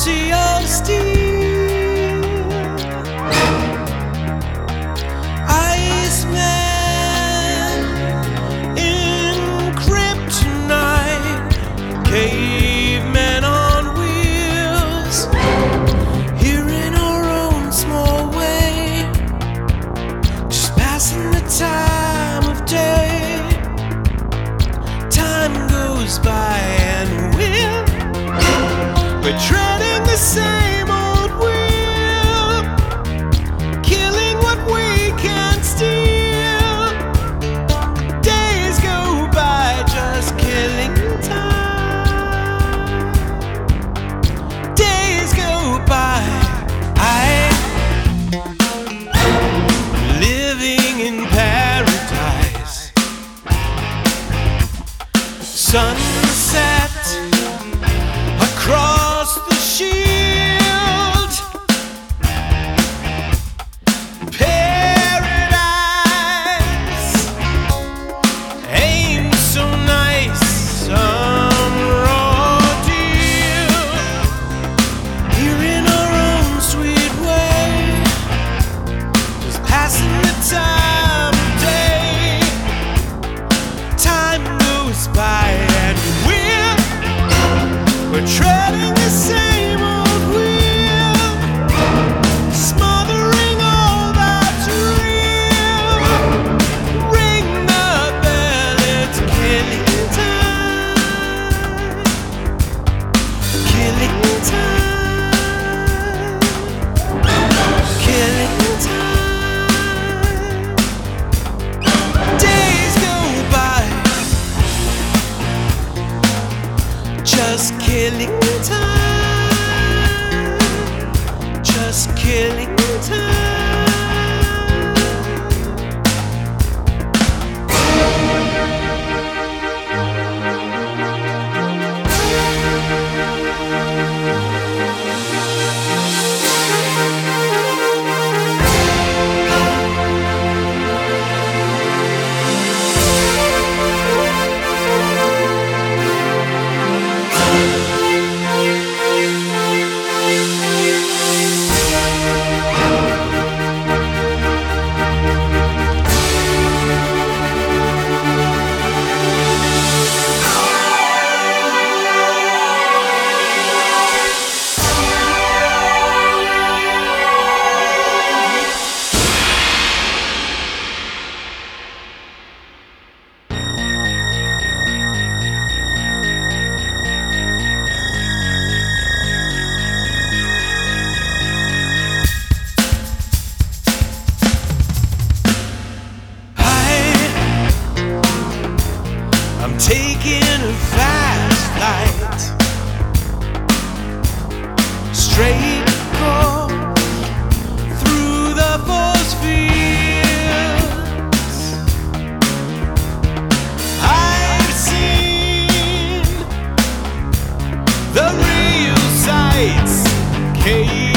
sea of steel. Iceman in kryptonite, cavemen on wheels, here in our own small way, just passing the time of day. Time goes by and we're treading the same old wheel, killing what we can't steal. Days go by just killing time. Days go by. I'm living in paradise. Sunset across the shield. Paradise aims so nice, some raw deal. Here in our own sweet way, just passing the time of day. Time goes by and we're treading the same old wheel, smothering all that's real. Ring the bell, it's killing time. Killing time. Killing time. Days go by, just killing time, just killing time. I'm taking a fast flight, straight course through the force fields. I've seen the real sights.